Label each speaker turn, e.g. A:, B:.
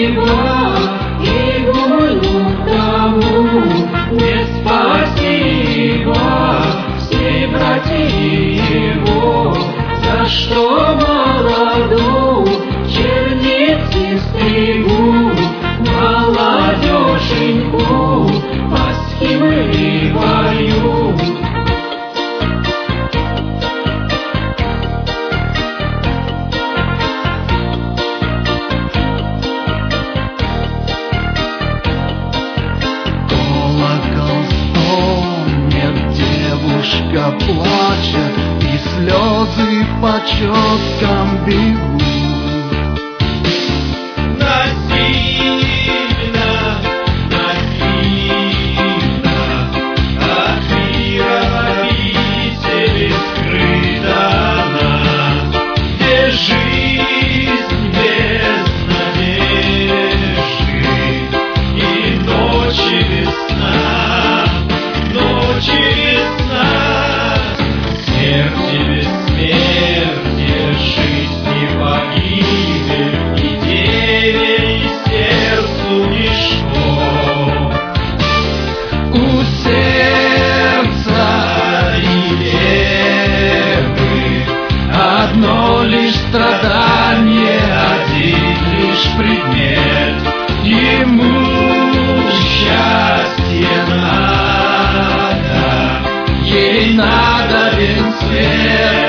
A: и гону тому не спасибо все братья его, за что молоду черницы стригут, молодеженьку Пасхи мы поют.
B: Девушка плачет, и слезы по четкам бегут.
A: Насильно, насильно от мира обители скрыта она, где жизнь без надежды и ночи весна, ночи весна. Смерти бессмертие, жизни погибель, и деве, и сердцу ничто. У сердца и девы одно лишь страдание, один лишь предмет. Ему счастье надо, ей надо вен свет.